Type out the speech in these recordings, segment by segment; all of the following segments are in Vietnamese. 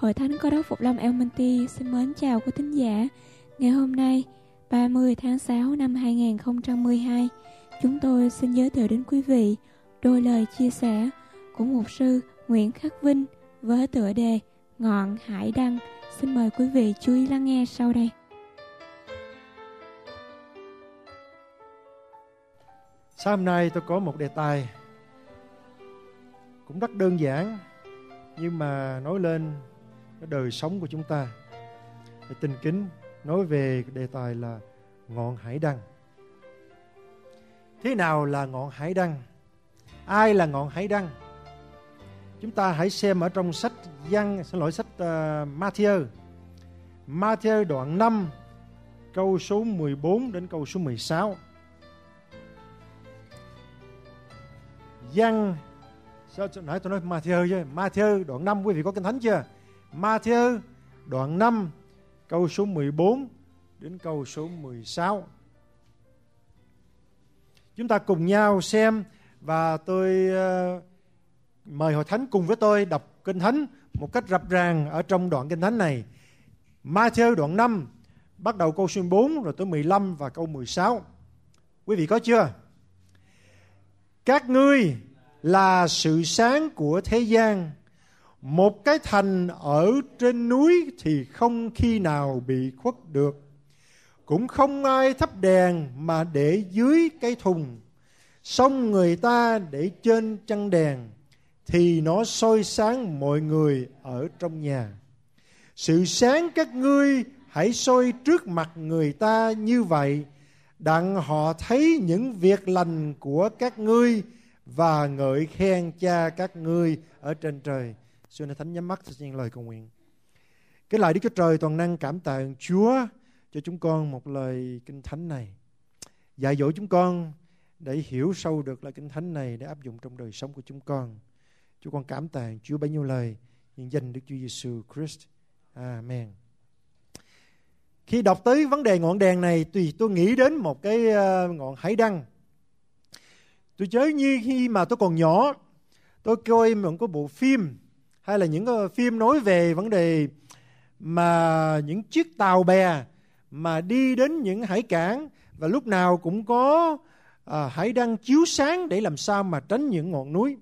Hội Thánh Cơ Đốc Phục Lâm Elmonty xin mến chào quý thính giả. Ngày hôm nay, 30 tháng 6 năm 2012, chúng tôi xin giới thiệu đến quý vị đôi lời chia sẻ của mục sư Nguyễn Khắc Vinh với tựa đề Ngọn Hải Đăng. Xin mời quý vị chú ý lắng nghe sau đây. Sáng hôm nay tôi có một đề tài cũng rất đơn giản, nhưng mà nói lên cái đời sống của chúng ta. Để tình kính nói về đề tài là ngọn hải đăng. Thế nào là ngọn hải đăng? Ai là ngọn hải đăng? Chúng ta hãy xem ở trong sách Matthew đoạn 5 câu số 14 đến câu số 16. Nãy tôi nói Matthew chứ. Matthew đoạn 5, quý vị có Kinh Thánh chưa? Matthew đoạn 5 câu số 14 đến câu số 16. Chúng ta cùng nhau xem, và tôi mời Hội Thánh cùng với tôi đọc Kinh Thánh một cách rập ràng ở trong đoạn Kinh Thánh này. Matthew đoạn 5 bắt đầu câu số 14 rồi tới 15 và câu 16. Quý vị có chưa? Các ngươi là sự sáng của thế gian. Một cái thành ở trên núi thì không khi nào bị khuất được. Cũng không ai thắp đèn mà để dưới cái thùng, xong người ta để trên chân đèn, thì nó soi sáng mọi người ở trong nhà. Sự sáng các ngươi hãy soi trước mặt người ta như vậy, đặng họ thấy những việc lành của các ngươi và ngợi khen Cha các ngươi ở trên trời. Xin Thánh nhắm mắt cho những lời cầu nguyện. Cái lời Đức Chúa Trời toàn năng, cảm tạ Chúa cho chúng con một lời Kinh Thánh này, dạy dỗ chúng con để hiểu sâu được lời Kinh Thánh này để áp dụng trong đời sống của chúng con. Chúng con cảm tạ Chúa bấy nhiêu lời, nhân danh Đức Chúa Giêsu Christ. Amen. Khi đọc tới vấn đề ngọn đèn này, tôi nghĩ đến một cái ngọn hải đăng. Tôi nhớ như khi mà tôi còn nhỏ, tôi coi một cái bộ phim hay là những cái phim nói về vấn đề mà những chiếc tàu bè mà đi đến những hải cảng, và lúc nào cũng có hải đăng chiếu sáng để làm sao mà tránh những ngọn núi.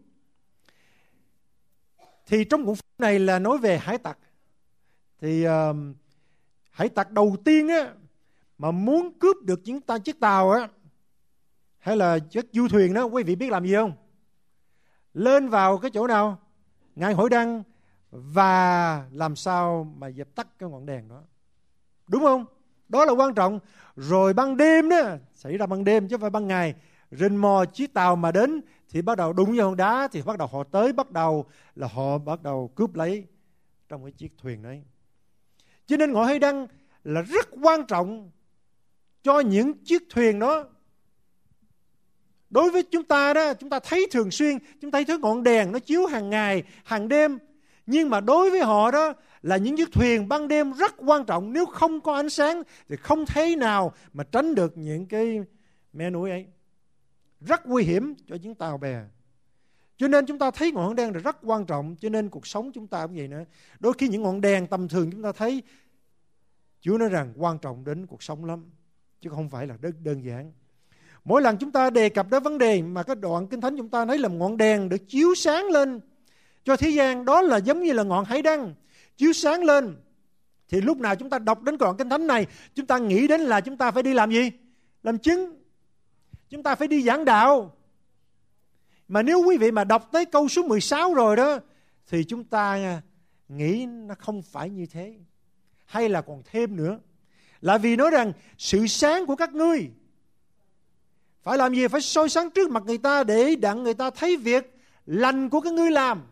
Thì trong cuốn phim này là nói về hải tặc. Thì hải tặc đầu tiên á, mà muốn cướp được những chiếc tàu á, hay là chiếc du thuyền đó, quý vị biết làm gì không? Lên vào cái chỗ nào? Ngọn hải đăng, và làm sao mà dập tắt cái ngọn đèn đó. Đúng không? Đó là quan trọng. Rồi ban đêm đó, xảy ra ban đêm chứ không phải ban ngày, rình mò chiếc tàu mà đến thì bắt đầu đụng vào hòn đá, thì bắt đầu họ tới, bắt đầu cướp lấy trong cái chiếc thuyền đấy. Cho nên ngọn hải đăng là rất quan trọng cho những chiếc thuyền đó. Đối với chúng ta đó, chúng ta thấy thường xuyên, chúng ta thấy ngọn đèn nó chiếu hàng ngày, hàng đêm. Nhưng mà đối với họ đó là những chiếc thuyền ban đêm rất quan trọng. Nếu không có ánh sáng thì không thể nào mà tránh được những cái mé núi ấy. Rất nguy hiểm cho những tàu bè. Cho nên chúng ta thấy ngọn đèn là rất quan trọng. Cho nên cuộc sống chúng ta cũng vậy nữa. Đôi khi những ngọn đèn tầm thường chúng ta thấy, Chúa nói rằng quan trọng đến cuộc sống lắm, chứ không phải là đơn giản. Mỗi lần chúng ta đề cập đến vấn đề mà cái đoạn Kinh Thánh chúng ta thấy là ngọn đèn được chiếu sáng lên cho thế gian, đó là giống như là ngọn hải đăng chiếu sáng lên. Thì lúc nào chúng ta đọc đến đoạn Kinh Thánh này, chúng ta nghĩ đến là chúng ta phải đi làm gì? Làm chứng. Chúng ta phải đi giảng đạo. Mà nếu quý vị mà đọc tới câu số 16 rồi đó, thì chúng ta nghĩ nó không phải như thế. Hay là còn thêm nữa. Là vì nói rằng sự sáng của các ngươi phải làm gì? Phải soi sáng trước mặt người ta để đặng người ta thấy việc lành của các ngươi làm.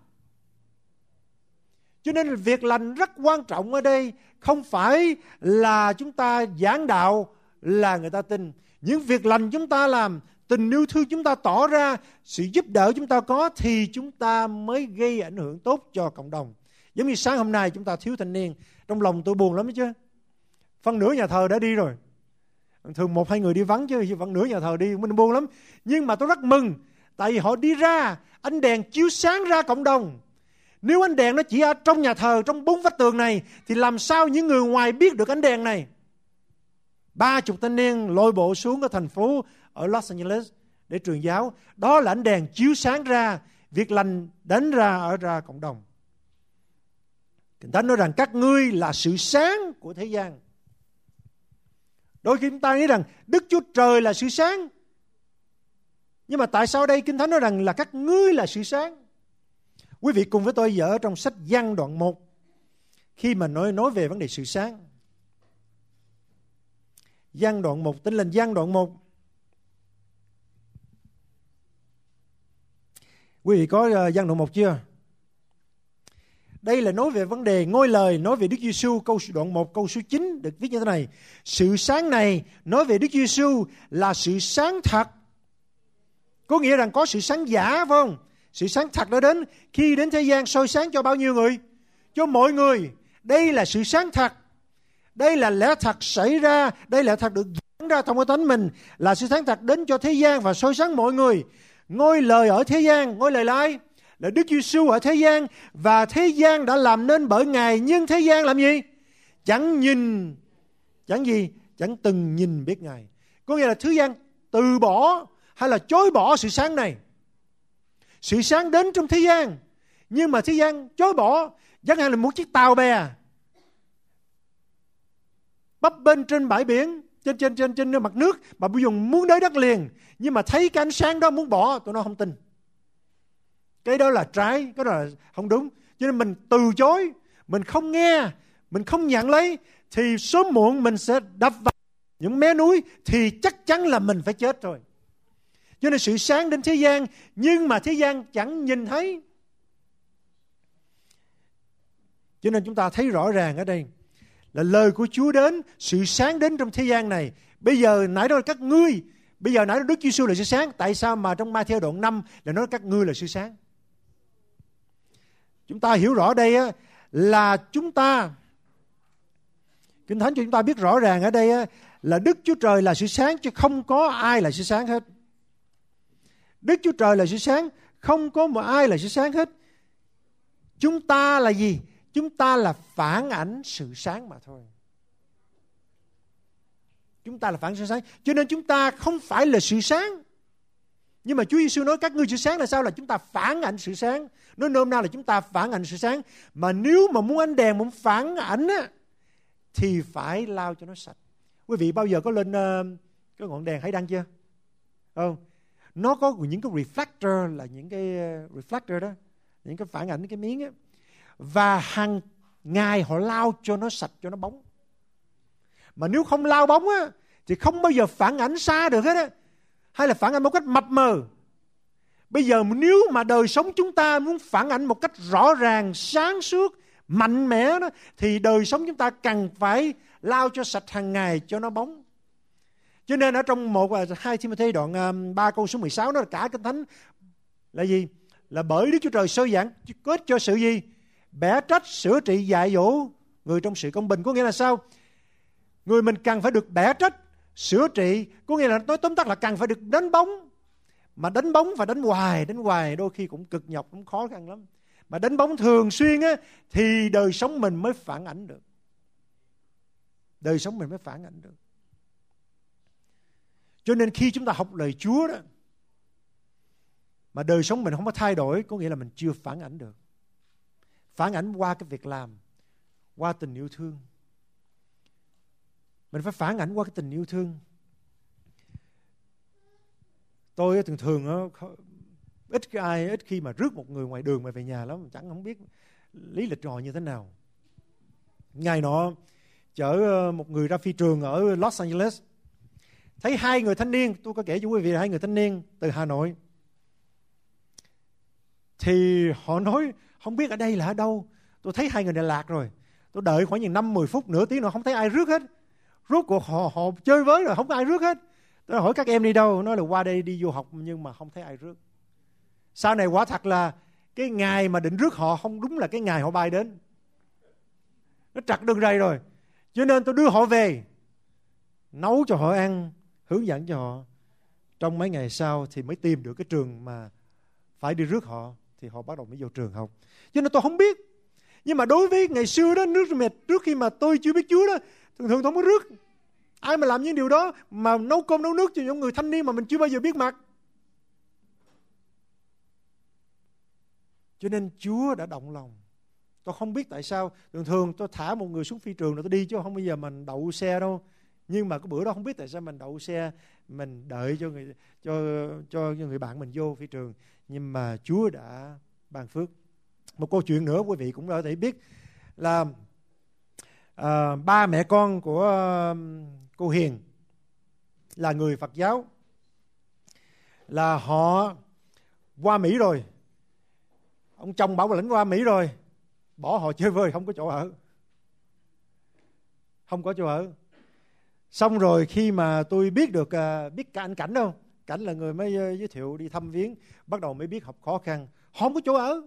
Cho nên việc lành rất quan trọng ở đây. Không phải là chúng ta giảng đạo là người ta tin. Những việc lành chúng ta làm, tình yêu thương chúng ta tỏ ra, sự giúp đỡ chúng ta có, thì chúng ta mới gây ảnh hưởng tốt cho cộng đồng. Giống như sáng hôm nay chúng ta thiếu thanh niên. Trong lòng tôi buồn lắm đó chứ. Phân nửa nhà thờ đã đi rồi. Thường 1-2 người đi vắng chứ vẫn nửa nhà thờ đi, mình buồn lắm. Nhưng mà tôi rất mừng, tại vì họ đi ra, ánh đèn chiếu sáng ra cộng đồng. Nếu ánh đèn nó chỉ ở trong nhà thờ, trong 4 vách tường này, thì làm sao những người ngoài biết được ánh đèn này? 30 thanh niên lội bộ xuống ở thành phố ở Los Angeles để truyền giáo. Đó là ánh đèn chiếu sáng ra việc lành đến ra cộng đồng. Kinh Thánh nói rằng các ngươi là sự sáng của thế gian. Đôi khi chúng ta nghĩ rằng Đức Chúa Trời là sự sáng. Nhưng mà tại sao đây Kinh Thánh nói rằng là các ngươi là sự sáng? Quý vị cùng với tôi dở trong sách Giăng đoạn 1 khi mà nói về vấn đề sự sáng. Giăng đoạn 1, tin lên Giăng đoạn 1. Quý vị có Giăng đoạn 1 chưa? Đây là nói về vấn đề ngôi lời, nói về Đức Giêsu, đoạn 1 câu số 9 được viết như thế này. Sự sáng này nói về Đức Giêsu là sự sáng thật. Có nghĩa rằng có sự sáng giả, phải không? Sự sáng thật đã đến khi đến thế gian soi sáng cho bao nhiêu người? Cho mọi người. Đây là sự sáng thật. Đây là lẽ thật xảy ra, đây là lẽ thật được giảng ra trong cái Thánh mình, là sự sáng thật đến cho thế gian và soi sáng mọi người. Ngôi lời ở thế gian, ngôi lời là ai? Là Đức Giêsu ở thế gian, và thế gian đã làm nên bởi Ngài, nhưng thế gian làm gì? Chẳng từng nhìn biết Ngài. Có nghĩa là thế gian từ bỏ hay là chối bỏ sự sáng này. Sự sáng đến trong thế gian, nhưng mà thế gian chối bỏ. Chẳng hạn là một chiếc tàu bè bấp bênh trên bãi biển, trên mặt nước, mà bây giờ muốn tới đất liền, nhưng mà thấy cái ánh sáng đó muốn bỏ, tụi nó không tin. Cái đó là trái, cái đó là không đúng. Cho nên mình từ chối, mình không nghe, mình không nhận lấy, thì sớm muộn mình sẽ đập vào những mé núi, thì chắc chắn là mình phải chết rồi. Cho nên sự sáng đến thế gian, nhưng mà thế gian chẳng nhìn thấy. Cho nên chúng ta thấy rõ ràng ở đây là lời của Chúa đến, sự sáng đến trong thế gian này. Bây giờ nãy đó là các ngươi, bây giờ nãy đó Đức Giêsu là sự sáng. Tại sao mà trong Ma-thi-ơ đoạn 5 là nói các ngươi là sự sáng? Chúng ta hiểu rõ đây á, là chúng ta, Kinh Thánh cho chúng ta biết rõ ràng ở đây á, là Đức Chúa Trời là sự sáng, chứ không có ai là sự sáng hết. Đức Chúa Trời là sự sáng, không có một ai là sự sáng hết. Chúng ta là gì? Chúng ta là phản ảnh sự sáng mà thôi. Chúng ta là phản ảnh sự sáng, cho nên chúng ta không phải là sự sáng. Nhưng mà Chúa Giêsu nói các ngươi sự sáng là sao? Là chúng ta phản ảnh sự sáng. Nói nôm na là chúng ta phản ảnh sự sáng. Mà nếu mà muốn ánh đèn, muốn phản ảnh á, thì phải lau cho nó sạch. Quý vị bao giờ có lên cái ngọn đèn hải đăng chưa? Không? Nó có những cái reflector, là những cái reflector đó, những cái phản ảnh cái miếng á. Và hàng ngày họ lau cho nó sạch, cho nó bóng. Mà nếu không lau bóng á, thì không bao giờ phản ảnh xa được hết á. Hay là phản ảnh một cách mập mờ. Bây giờ nếu mà đời sống chúng ta muốn phản ảnh một cách rõ ràng, sáng suốt, mạnh mẽ đó, thì đời sống chúng ta cần phải lau cho sạch hàng ngày cho nó bóng. Cho nên ở trong 1-2 Timothy đoạn 3 câu số 16 đó là cả Kinh Thánh là gì? Là bởi Đức Chúa Trời soi giảng kết cho sự gì? Bẻ trách, sửa trị, dạy dỗ người trong sự công bình. Có nghĩa là sao? Người mình cần phải được bẻ trách, sửa trị. Có nghĩa là nói tóm tắt là cần phải được đánh bóng. Mà đánh bóng phải đánh hoài, đôi khi cũng cực nhọc, cũng khó khăn lắm. Mà đánh bóng thường xuyên á, thì đời sống mình mới phản ảnh được. Đời sống mình mới phản ảnh được. Cho nên khi chúng ta học lời Chúa đó, mà đời sống mình không có thay đổi, có nghĩa là mình chưa phản ảnh được. Phản ảnh qua cái việc làm, qua tình yêu thương. Mình phải phản ảnh qua cái tình yêu thương. Tôi thường ít khi mà rước một người ngoài đường mà về nhà lắm, chẳng không biết lý lịch họ như thế nào. Ngày nọ chở một người ra phi trường ở Los Angeles, thấy 2 người thanh niên, tôi có kể cho quý vị là 2 người thanh niên từ Hà Nội. Thì họ nói không biết ở đây là ở đâu. Tôi thấy 2 người này lạc rồi. Tôi đợi khoảng 5-10 phút, nửa tiếng nữa không thấy ai rước hết. Rốt cuộc họ chơi với rồi không có ai rước hết. Tôi hỏi các em đi đâu? Nói là qua đây đi du học nhưng mà không thấy ai rước. Sau này quả thật là cái ngày mà định rước họ không đúng là cái ngày họ bay đến. Nó trật đường ray rồi. Cho nên tôi đưa họ về, nấu cho họ ăn, hướng dẫn cho họ. Trong mấy ngày sau thì mới tìm được cái trường mà phải đi rước họ. thì họ bắt đầu mới vô trường học. Cho nên tôi không biết. Nhưng mà đối với ngày xưa đó, nước rửa mặt trước khi mà tôi chưa biết Chúa đó, thường thường tôi không có rước. Ai mà làm những điều đó mà nấu cơm nấu nước cho những người thanh niên mà mình chưa bao giờ biết mặt. Cho nên Chúa đã động lòng. Tôi không biết tại sao. Thường thường tôi thả một người xuống phi trường rồi tôi đi, chứ không bao giờ mình đậu xe đâu. Nhưng mà cái bữa đó không biết tại sao mình đậu xe, mình đợi cho người bạn mình vô phi trường. Nhưng mà Chúa đã ban phước. Một câu chuyện nữa quý vị cũng có thể biết là ba mẹ con của cô Hiền là người Phật giáo, là họ qua Mỹ rồi. Ông chồng bảo lãnh qua Mỹ rồi, bỏ họ chơi vơi, không có chỗ ở. Không có chỗ ở. Xong rồi khi mà tôi biết được, biết cả anh Cảnh đâu. Cảnh là người mới giới thiệu đi thăm viếng. Bắt đầu mới biết học khó khăn. Họ không có chỗ ở.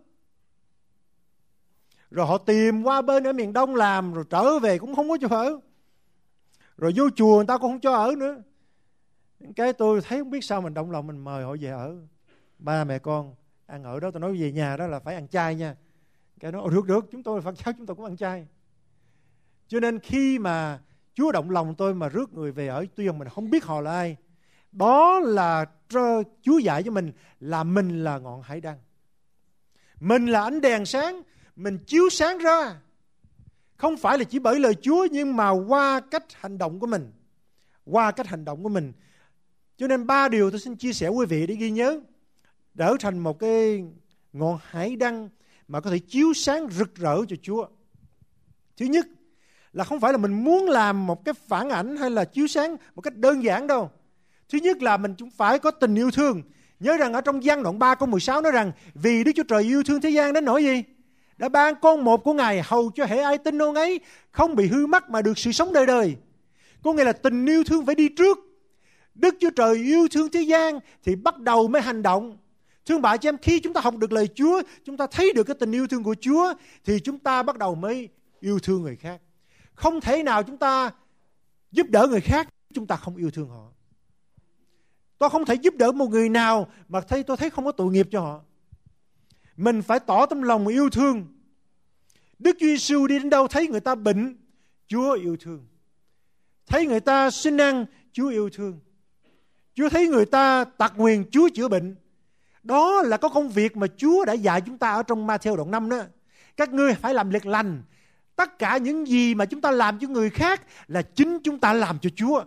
Rồi họ tìm qua bên ở miền Đông làm, rồi trở về cũng không có chỗ ở. Rồi vô chùa người ta cũng không cho ở nữa. Cái tôi thấy không biết sao mình động lòng, mình mời họ về ở. Ba mẹ con ăn ở đó. Tôi nói về nhà đó là phải ăn chay nha. Cái nói được, chúng tôi là Phật giáo, chúng tôi cũng ăn chay. Cho nên khi mà Chúa động lòng tôi mà rước người về ở, tuy rằng mình không biết họ là ai, đó là Chúa dạy cho mình là ngọn hải đăng. Mình là ánh đèn sáng, mình chiếu sáng ra. Không phải là chỉ bởi lời Chúa, nhưng mà qua cách hành động của mình. Qua cách hành động của mình. Cho nên 3 điều tôi xin chia sẻ quý vị để ghi nhớ, trở thành một cái ngọn hải đăng mà có thể chiếu sáng rực rỡ cho Chúa. Thứ nhất là không phải là mình muốn làm một cái phản ảnh hay là chiếu sáng một cách đơn giản đâu. Thứ nhất là mình cũng phải có tình yêu thương. Nhớ rằng ở trong Giăng đoạn 3 câu 16 nói rằng vì Đức Chúa Trời yêu thương thế gian đến nỗi gì? Đã ban con một của Ngài hầu cho hễ ai tin ông ấy không bị hư mất mà được sự sống đời đời. Có nghĩa là tình yêu thương phải đi trước. Đức Chúa Trời yêu thương thế gian thì bắt đầu mới hành động. Thương bà chị em, khi chúng ta học được lời Chúa, chúng ta thấy được cái tình yêu thương của Chúa, thì chúng ta bắt đầu mới yêu thương người khác. Không thể nào chúng ta giúp đỡ người khác, chúng ta không yêu thương họ. Tôi không thể giúp đỡ một người nào mà tôi thấy không có tội nghiệp cho họ. Mình phải tỏ tấm lòng yêu thương. Đức Chúa Giêsu đi đến đâu thấy người ta bệnh, Chúa yêu thương. Thấy người ta xin ăn, Chúa yêu thương. Chúa thấy người ta tật nguyền, Chúa chữa bệnh. Đó là có công việc mà Chúa đã dạy chúng ta ở trong Ma-thi-êu đoạn 5 đó. Các ngươi phải làm việc lành. Tất cả những gì mà chúng ta làm cho người khác là chính chúng ta làm cho Chúa.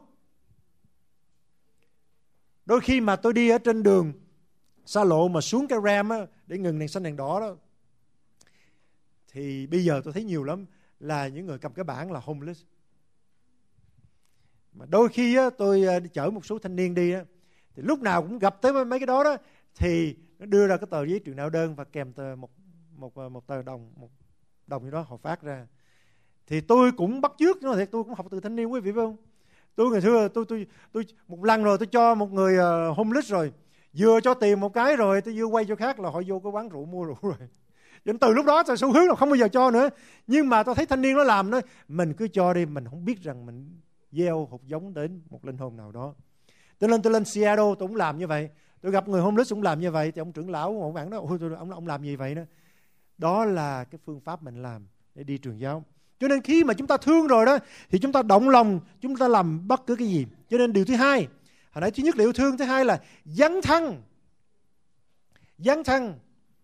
Đôi khi mà tôi đi ở trên đường xa lộ mà xuống cái ram á, để ngừng đèn xanh đèn đỏ đó, thì bây giờ tôi thấy nhiều lắm là những người cầm cái bảng là homeless. Mà đôi khi á, tôi chở một số thanh niên đi á, thì lúc nào cũng gặp tới mấy cái đó đó, thì nó đưa ra cái tờ giấy truyền đạo đơn và kèm một tờ đồng như đó họ phát ra. Thì tôi cũng bắt chước, nói thiệt tôi cũng học từ thanh niên quý vị phải không? Tôi ngày xưa tôi một lần rồi tôi cho một người homeless rồi, vừa cho tiền một cái rồi tôi vừa quay cho khác là họ vô cái quán rượu mua rượu rồi. Đến từ lúc đó tôi xu hướng là không bao giờ cho nữa. Nhưng mà tôi thấy thanh niên nó làm đó, mình cứ cho đi, mình không biết rằng mình gieo hột giống đến một linh hồn nào đó. Tôi lên Seattle tôi cũng làm như vậy. Tôi gặp người homeless cũng làm như vậy. Thì ông trưởng lão ông bạn đó, ông làm gì vậy đó? Đó là cái phương pháp mình làm để đi truyền giáo. Cho nên khi mà chúng ta thương rồi đó, thì chúng ta động lòng, chúng ta làm bất cứ cái gì. Cho nên điều thứ hai, hồi nãy thứ nhất là yêu thương, thứ hai là dấn thân. Dấn thân.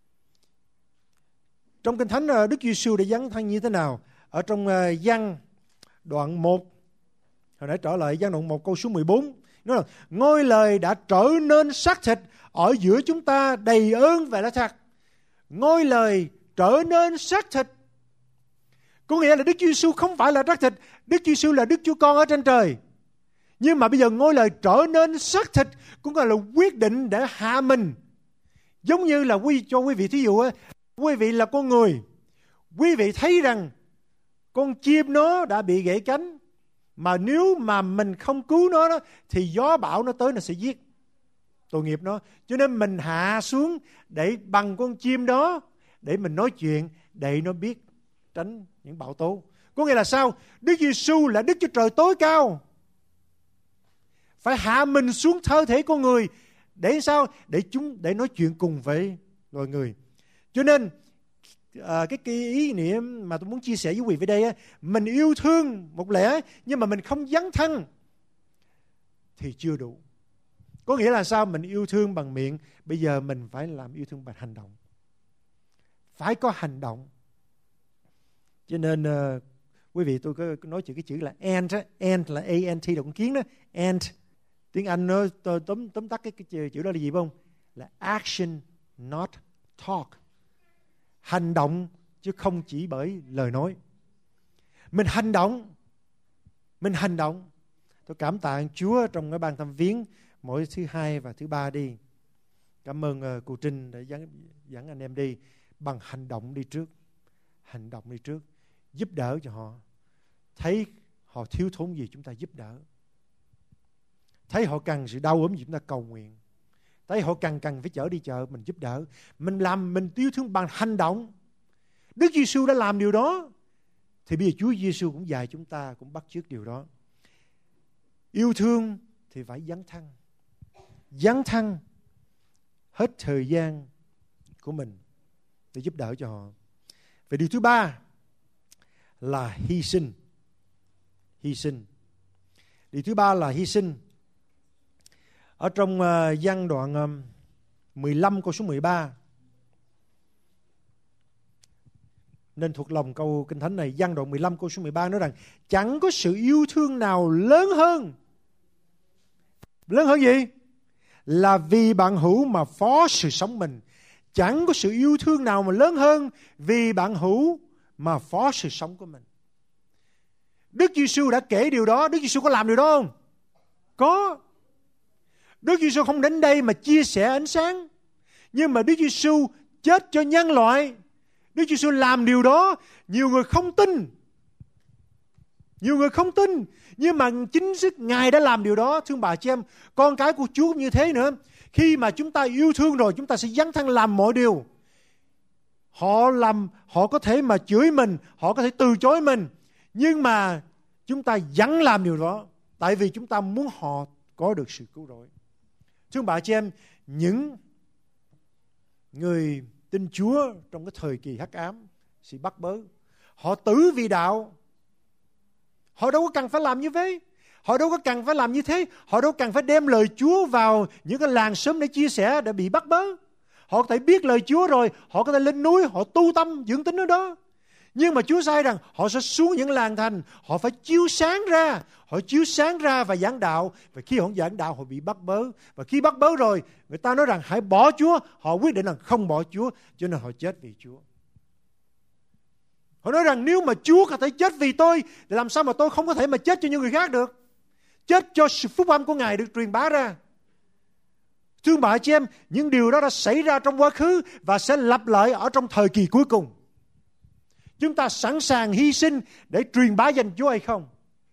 Trong Kinh Thánh Đức Chúa Giêsu đã dấn thân như thế nào? Ở trong Giăng đoạn 1, hồi nãy trở lại Giăng đoạn 1 câu số 14, nói là ngôi lời đã trở nên xác thịt ở giữa chúng ta đầy ơn và lẽ thật. Ngôi lời trở nên xác thịt. Có nghĩa là Đức Chúa Giêsu không phải là xác thịt, Đức Chúa Giêsu là Đức Chúa Con ở trên trời. Nhưng mà bây giờ ngôi lời trở nên xác thịt cũng là quyết định để hạ mình. Giống như là cho quý vị thí dụ, quý vị là con người, quý vị thấy rằng con chim nó đã bị gãy cánh, mà nếu mà mình không cứu nó đó, thì gió bão nó tới nó sẽ giết, tội nghiệp nó. Cho nên mình hạ xuống để bằng con chim đó để mình nói chuyện, để nó biết tránh những bão tố. Có nghĩa là sao? Đức Giêsu là Đức Chúa Trời tối cao, phải hạ mình xuống thân thể con người để sao? Để nói chuyện cùng với loài người. Cho nên cái ý niệm mà tôi muốn chia sẻ với quý vị đây á, mình yêu thương một lẽ nhưng mà mình không dấn thân thì chưa đủ. Có nghĩa là sao? Mình yêu thương bằng miệng, bây giờ mình phải làm yêu thương bằng hành động. Phải có hành động. Cho nên quý vị, tôi có nói cái chữ là ant là A-N-T là con kiến đó. Ant, tiếng Anh nó tóm tắt cái chữ đó là gì không? Là action not talk. Hành động chứ không chỉ bởi lời nói. Mình hành động. Tôi cảm tạ Chúa trong cái ban thăm viếng mỗi thứ Hai và thứ Ba đi. Cảm ơn cô Trinh đã dẫn anh em đi bằng hành động đi trước. Hành động đi trước, giúp đỡ cho họ. Thấy họ thiếu thốn gì chúng ta giúp đỡ. Thấy họ cần sự đau ốm gì chúng ta cầu nguyện. Thấy họ cần phải chở đi chợ, mình giúp đỡ. Mình yêu thương bằng hành động. Đức Giêsu đã làm điều đó, thì bây giờ Chúa Giêsu cũng dạy chúng ta, cũng bắt chước điều đó. Yêu thương thì phải dấn thân hết thời gian của mình để giúp đỡ cho họ. Và điều thứ ba là hy sinh. Điều thứ ba là hy sinh. Ở trong Giăng đoạn 15 câu số 13, nên thuộc lòng câu Kinh Thánh này. Giăng đoạn 15 câu số 13 nói rằng chẳng có sự yêu thương nào lớn hơn gì? Là vì bạn hữu mà phó sự sống mình. Chẳng có sự yêu thương nào mà lớn hơn vì bạn hữu mà phó sự sống của mình. Đức Giêsu đã kể điều đó. Đức Giêsu có làm điều đó không? Có. Đức Giêsu không đến đây mà chia sẻ ánh sáng, nhưng mà Đức Giêsu chết cho nhân loại. Đức Giêsu làm điều đó. Nhiều người không tin, nhưng mà chính sức Ngài đã làm điều đó. Thương bà chị em, con cái của Chúa cũng như thế nữa. Khi mà chúng ta yêu thương rồi, chúng ta sẽ dấn thân làm mọi điều. Họ có thể mà chửi mình, họ có thể từ chối mình, nhưng mà chúng ta vẫn làm điều đó, tại vì chúng ta muốn họ có được sự cứu rỗi. Thương bà chị em, những người tin Chúa trong cái thời kỳ hắc ám, sự bắt bớ, họ tử vì đạo. Họ đâu có cần phải làm như thế. Họ đâu có cần phải đem lời Chúa vào những cái làng xóm để chia sẻ, để bị bắt bớ. Họ có thể biết lời Chúa rồi, họ có thể lên núi, họ tu tâm, dưỡng tính ở đó. Nhưng mà Chúa sai rằng họ sẽ xuống những làng thành, họ phải chiếu sáng ra và giảng đạo. Và khi họ giảng đạo, họ bị bắt bớ. Và khi bắt bớ rồi, người ta nói rằng hãy bỏ Chúa. Họ quyết định rằng không bỏ Chúa, cho nên họ chết vì Chúa. Họ nói rằng nếu mà Chúa có thể chết vì tôi, thì làm sao mà tôi không có thể mà chết cho những người khác được? Chết cho sự phúc âm của Ngài được truyền bá ra. Thương bà chị em, những điều đó đã xảy ra trong quá khứ và sẽ lặp lại ở trong thời kỳ cuối cùng. Chúng ta sẵn sàng hy sinh để truyền bá danh Chúa hay không?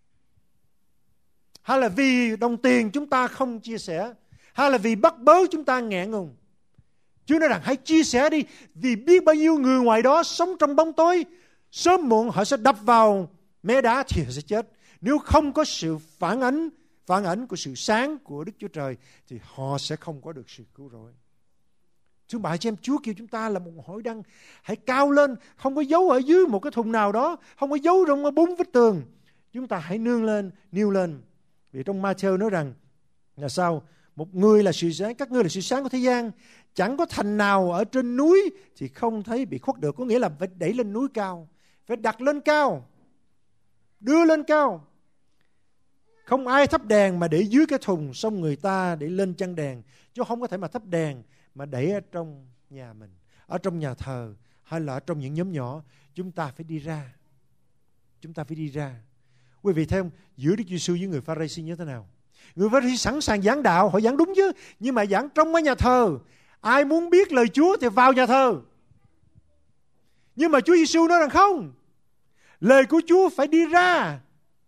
Hay là vì đồng tiền chúng ta không chia sẻ? Hay là vì bắt bớ chúng ta ngại ngùng? Chúa nói rằng hãy chia sẻ đi, vì biết bao nhiêu người ngoài đó sống trong bóng tối, sớm muộn họ sẽ đập vào mé đá thì họ sẽ chết. Nếu không có sự phản ảnh của sự sáng của Đức Chúa Trời thì họ sẽ không có được sự cứu rỗi. Thưa bà chị em, Chúa kêu chúng ta là một hội đăng, hãy cao lên, không có giấu ở dưới một cái thùng nào đó, không có giấu trong 4 vách tường. Chúng ta hãy nêu lên. Vì trong Ma-thi-ơ nói rằng là sao? Một người là sự sáng, các ngươi là sự sáng của thế gian. Chẳng có thành nào ở trên núi thì không thấy bị khuất được. Có nghĩa là phải đẩy lên núi cao, phải đặt lên cao, đưa lên cao. Không ai thắp đèn mà để dưới cái thùng, xong người ta để lên chân đèn. Chứ không có thể mà thắp đèn mà để ở trong nhà mình, ở trong nhà thờ, hay là ở trong những nhóm nhỏ. Chúng ta phải đi ra. Quý vị thấy không? Giữa Đức Giêsu với người Pha-ri-si như thế nào? Người Pha-ri-si sẵn sàng giảng đạo, họ giảng đúng chứ, nhưng mà giảng trong cái nhà thờ. Ai muốn biết lời Chúa thì vào nhà thờ. Nhưng mà Chúa Giêsu nói rằng không, lời của Chúa phải đi ra.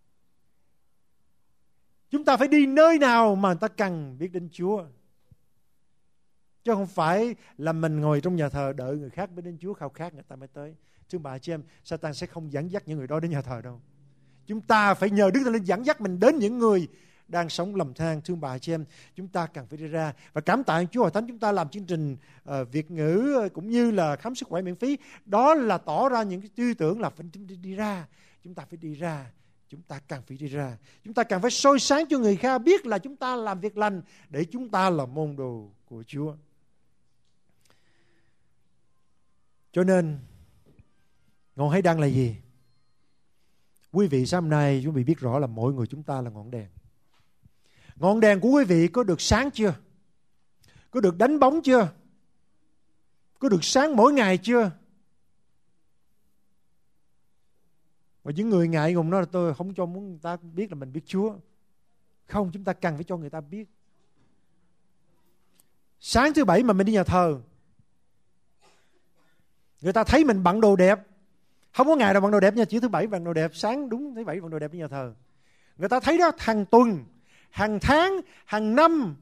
Chúng ta phải đi nơi nào mà người ta cần biết đến Chúa, chứ không phải là mình ngồi trong nhà thờ đợi người khác biết đến Chúa, khao khát người ta mới tới. Thưa bà chị em, Satan sẽ không dẫn dắt những người đó đến nhà thờ đâu. Chúng ta phải nhờ Đức Thánh Linh dẫn dắt mình đến những người đang sống lầm than thương bà chị em, chúng ta cần phải đi ra. Và cảm tạ Chúa Hội Thánh, chúng ta làm chương trình Việt ngữ cũng như là khám sức khỏe miễn phí. Đó là tỏ ra những cái tư tưởng là phải đi ra. Chúng ta phải đi ra. Chúng ta cần phải đi ra. Chúng ta cần phải soi sáng cho người khác biết là chúng ta làm việc lành để chúng ta là môn đồ của Chúa. Cho nên ngọn hải đăng là gì? Quý vị sáng hôm nay quý vị biết rõ là mỗi người chúng ta là ngọn đèn. Ngọn đèn của quý vị có được sáng chưa? Có được đánh bóng chưa? Có được sáng mỗi ngày chưa? Và những người ngại ngùng nói là tôi không cho muốn người ta biết là mình biết Chúa. Không, chúng ta cần phải cho người ta biết. Sáng thứ Bảy mà mình đi nhà thờ, người ta thấy mình bận đồ đẹp. Không có ngày nào bận đồ đẹp nha, chỉ thứ Bảy bận đồ đẹp. Sáng đúng thứ Bảy bận đồ đẹp đi nhà thờ. Người ta thấy đó hàng tuần, hàng tháng, hàng năm.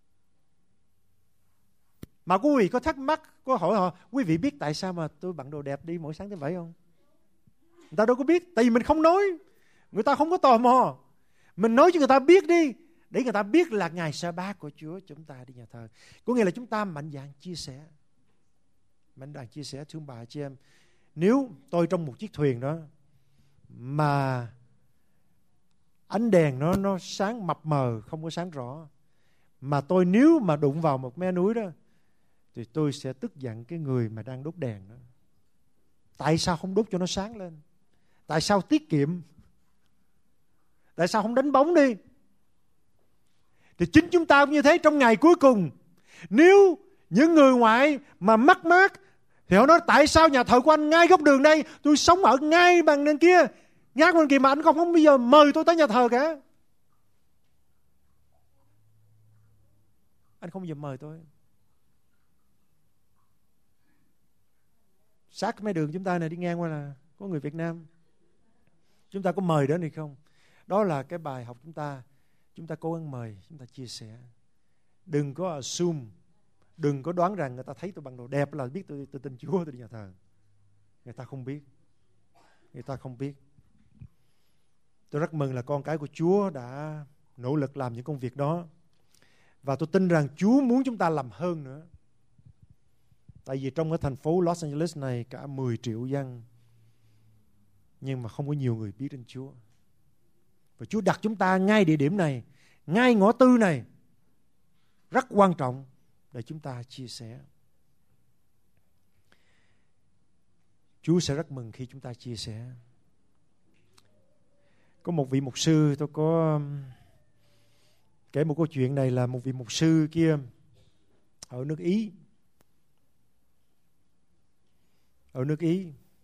Mà quý vị có thắc mắc, có hỏi họ, quý vị biết tại sao mà tôi bận đồ đẹp đi mỗi sáng thứ Bảy không? Người ta đâu có biết, tại vì mình không nói. Người ta không có tò mò. Mình nói cho người ta biết đi, để người ta biết là ngày Sa-bát của Chúa chúng ta đi nhà thờ. Có nghĩa là chúng ta mạnh dạn chia sẻ. Mạnh dạn chia sẻ thương bà chị em. Nếu tôi trong một chiếc thuyền đó mà ánh đèn nó sáng mập mờ, không có sáng rõ, mà tôi nếu mà đụng vào một mé núi đó thì tôi sẽ tức giận cái người mà đang đốt đèn đó. Tại sao không đốt cho nó sáng lên? Tại sao tiết kiệm? Tại sao không đánh bóng đi? Thì chính chúng ta cũng như thế. Trong ngày cuối cùng, nếu những người ngoại mà mắc mát thì họ nói tại sao nhà thờ của anh ngay góc đường đây, tôi sống ở ngay bằng bên kia, ngay bên kia mà anh không bao giờ mời tôi tới nhà thờ cả. Anh không bao giờ mời tôi. Sát mấy đường chúng ta này đi ngang qua là có người Việt Nam. Chúng ta có mời đến hay không? Đó là cái bài học chúng ta. Chúng ta cố gắng mời, chúng ta chia sẻ. Đừng có assume, đừng có đoán rằng người ta thấy tôi bằng đồ đẹp là biết tôi tin Chúa, tôi đi nhà thờ. Người ta không biết. Người ta không biết. Tôi rất mừng là con cái của Chúa đã nỗ lực làm những công việc đó. Và tôi tin rằng Chúa muốn chúng ta làm hơn nữa. Tại vì trong cái thành phố Los Angeles này cả 10 triệu dân, nhưng mà không có nhiều người biết đến Chúa. Và Chúa đặt chúng ta ngay địa điểm này, ngay ngõ tư này, rất quan trọng để chúng ta chia sẻ. Chúa sẽ rất mừng khi chúng ta chia sẻ. Có một vị mục sư, tôi có kể một câu chuyện này, là một vị mục sư kia ở nước Ý. Ở nước Ý.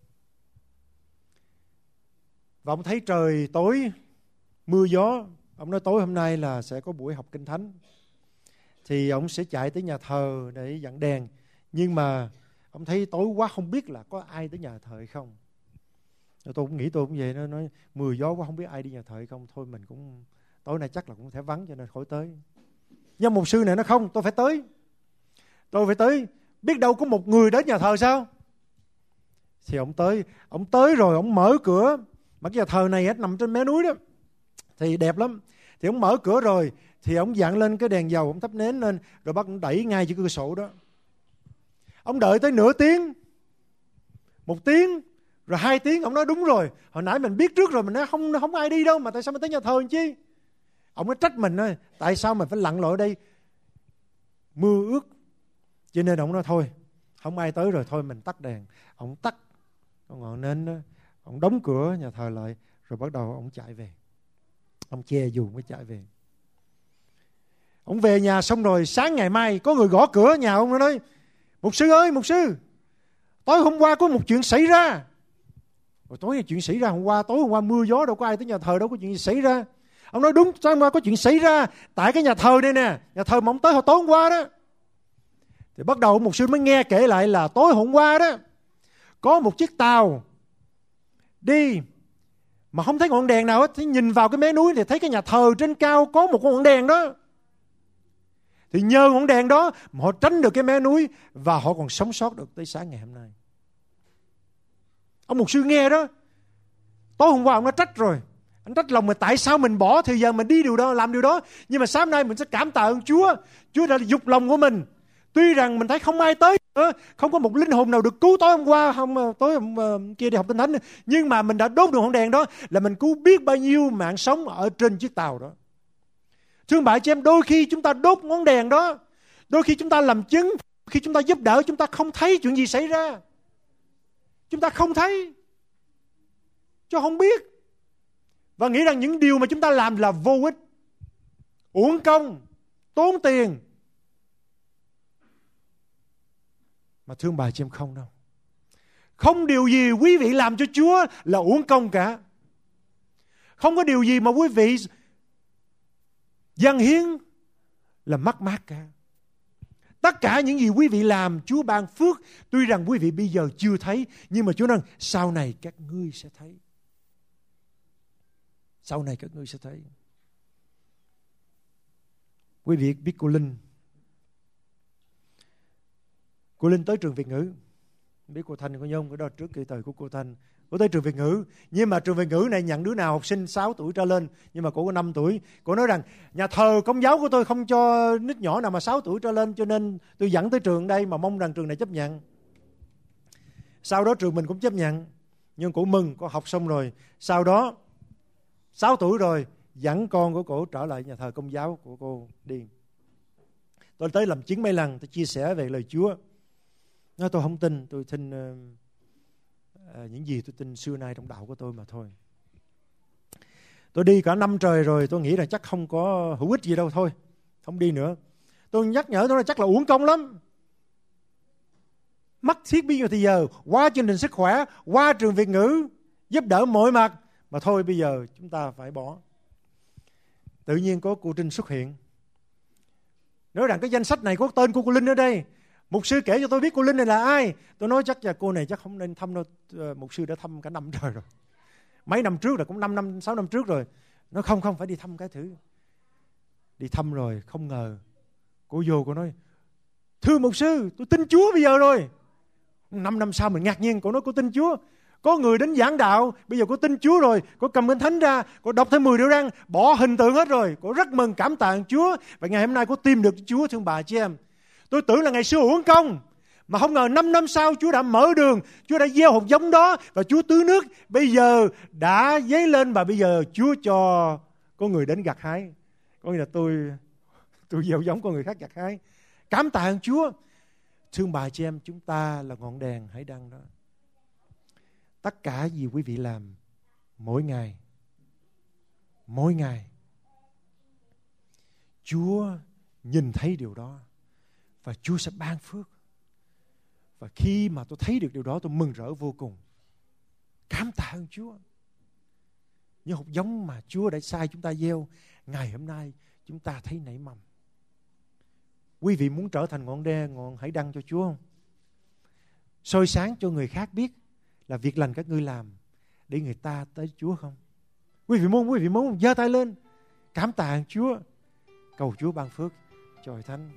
Và ông thấy trời tối, mưa gió. Ông nói tối hôm nay là sẽ có buổi học Kinh Thánh. Thì ông sẽ chạy tới nhà thờ để dặn đèn. Nhưng mà ông thấy tối quá không biết là có ai tới nhà thờ hay không. Tôi cũng nghĩ tôi cũng vậy. Nó nói mưa gió quá không biết ai đi nhà thờ hay không. Thôi mình cũng tối nay chắc là cũng thể vắng cho nên khỏi tới. Nhưng mục sư này nó không, tôi phải tới. Tôi phải tới. Biết đâu có một người đến nhà thờ sao? Thì ông tới rồi ông mở cửa. Mà cái nhà thờ này nằm trên mé núi đó, thì đẹp lắm. Thì ông mở cửa rồi thì ông dặn lên cái đèn dầu, ông thắp nến lên, rồi bắt ông đẩy ngay trên cửa sổ đó. Ông đợi tới nửa tiếng, 1 tiếng, rồi 2 tiếng. Ông nói đúng rồi, hồi nãy mình biết trước rồi, mình nói không ai đi đâu, mà tại sao mình tới nhà thờ chi? Ông nói trách mình thôi, tại sao mình phải lặn lội ở đây mưa ướt. Cho nên ông nói thôi, không ai tới rồi, thôi mình tắt đèn. Ông tắt con ngọn nến đó, ông đóng cửa nhà thờ lại, rồi bắt đầu ông chạy về. Ông che dù mới chạy về. Ông về nhà xong rồi, sáng ngày mai có người gõ cửa nhà ông, nó nói mục sư ơi, mục sư, tối hôm qua có một chuyện xảy ra. Rồi tối chuyện xảy ra hôm qua, tối hôm qua mưa gió đâu có ai tới nhà thờ, đâu có chuyện gì xảy ra. Ông nói đúng, sáng hôm qua có chuyện xảy ra tại cái nhà thờ đây nè, nhà thờ mà ông tới hồi tối hôm qua đó. Thì bắt đầu mục sư mới nghe kể lại là tối hôm qua đó có một chiếc tàu đi mà không thấy ngọn đèn nào hết. Thì nhìn vào cái mé núi thì thấy cái nhà thờ trên cao có một ngọn đèn đó. Thì nhờ ngọn đèn đó mà họ tránh được cái mé núi và họ còn sống sót được tới sáng ngày hôm nay. Ông mục sư nghe đó, tối hôm qua ông đã trách rồi, Anh trách lòng mình tại sao mình bỏ thời giờ mình đi điều đó, làm điều đó. Nhưng mà sáng nay mình sẽ cảm tạ ơn Chúa. Chúa đã dục lòng của mình. Tuy rằng mình thấy không ai tới nữa, không có một linh hồn nào được cứu tối hôm qua, tối hôm kia đi học Kinh Thánh, nhưng mà mình đã đốt được ngọn đèn đó là mình cứu biết bao nhiêu mạng sống ở trên chiếc tàu đó. Thưa bà chị em, đôi khi chúng ta đốt ngọn đèn đó, đôi khi chúng ta làm chứng, khi chúng ta giúp đỡ, chúng ta không thấy chuyện gì xảy ra. Chúng ta không thấy, chứ không biết, và nghĩ rằng những điều mà chúng ta làm là vô ích, uổng công, tốn tiền. Mà thương bà chị em, không đâu. Không điều gì quý vị làm cho Chúa là uổng công cả. Không có điều gì mà quý vị dâng hiến là mất mát cả. Tất cả những gì quý vị làm, Chúa ban phước. Tuy rằng quý vị bây giờ chưa thấy, nhưng mà Chúa nói sau này các ngươi sẽ thấy. Sau này các ngươi sẽ thấy. Quý vị biết cô Linh. Cô Linh tới trường Việt ngữ. Biết cô Thanh có nhớ không? Cái đó trước kỳ thời của cô Thanh. Cô tới trường Việt ngữ. Nhưng mà trường Việt ngữ này nhận đứa nào học sinh 6 tuổi trở lên. Nhưng mà cô có 5 tuổi. Cô nói rằng nhà thờ Công giáo của tôi không cho nít nhỏ nào mà 6 tuổi trở lên. Cho nên tôi dẫn tới trường đây mà mong rằng trường này chấp nhận. Sau đó trường mình cũng chấp nhận. Nhưng cô mừng, cô học xong rồi. Sau đó 6 tuổi rồi dẫn con của cô trở lại nhà thờ Công giáo của cô đi. Tôi tới làm chứng mấy lần, tôi chia sẻ về lời Chúa. Nói tôi không tin, tôi tin những gì tôi tin xưa nay trong đạo của tôi mà thôi. Tôi đi cả năm trời rồi, tôi nghĩ là chắc không có hữu ích gì đâu, thôi không đi nữa. Tôi nhắc nhở tôi là chắc là uổng công lắm, mất thiết bao nhiêu thời giờ, qua chương trình sức khỏe, qua trường Việt ngữ, giúp đỡ mọi mặt, mà thôi bây giờ chúng ta phải bỏ. Tự nhiên có cô Trinh xuất hiện, nói rằng cái danh sách này có tên của cô Linh ở đây. Mục sư kể cho tôi biết cô Linh này là ai. Tôi nói chắc là cô này chắc không nên thăm đâu. Mục sư đã thăm cả năm trời rồi. Mấy năm trước rồi, cũng 5 năm, 6 năm trước rồi. Nó không phải đi thăm cái thử. Đi thăm rồi, không ngờ cô vô, cô nói thưa mục sư, tôi tin Chúa bây giờ rồi. 5 năm sau mình ngạc nhiên, cô nói cô tin Chúa. Có người đến giảng đạo, bây giờ cô tin Chúa rồi, cô cầm Kinh Thánh ra, cô đọc thêm 10 điều răn, bỏ hình tượng hết rồi. Cô rất mừng, cảm tạ Chúa. Và ngày hôm nay cô tìm được Chúa, thương bà chị em. Tôi tưởng là ngày xưa uổng công, mà không ngờ 5 năm sau Chúa đã mở đường, Chúa đã gieo hạt giống đó và Chúa tưới nước, bây giờ đã dấy lên và bây giờ Chúa cho có người đến gặt hái. Có nghĩa là tôi gieo giống, có người khác gặt hái. Cảm tạ ơn Chúa. Thương bà chị em, chúng ta là ngọn đèn hãy đăng đó. Tất cả gì quý vị làm mỗi ngày Chúa nhìn thấy điều đó và Chúa sẽ ban phước. Và khi mà tôi thấy được điều đó, tôi mừng rỡ vô cùng. Cảm tạ ơn Chúa. Những hạt giống mà Chúa đã sai chúng ta gieo, ngày hôm nay chúng ta thấy nảy mầm. Quý vị muốn trở thành ngọn đèn, ngọn hãy đăng cho Chúa không? Soi sáng cho người khác biết là việc lành các ngươi làm để người ta tới Chúa không? Quý vị muốn giơ tay lên cảm tạ ơn Chúa, cầu Chúa ban phước cho hội thánh.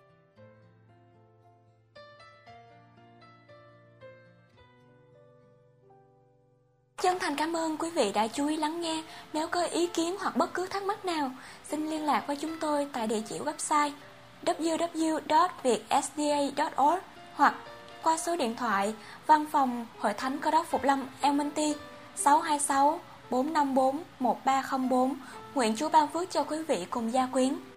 Chân thành cảm ơn quý vị đã chú ý lắng nghe. Nếu có ý kiến hoặc bất cứ thắc mắc nào, xin liên lạc với chúng tôi tại địa chỉ website www.vietsda.org hoặc qua số điện thoại Văn phòng Hội Thánh Cơ Đốc Phục Lâm Elmonty 626 454 1304. Nguyện Chúa ban phước cho quý vị cùng gia quyến.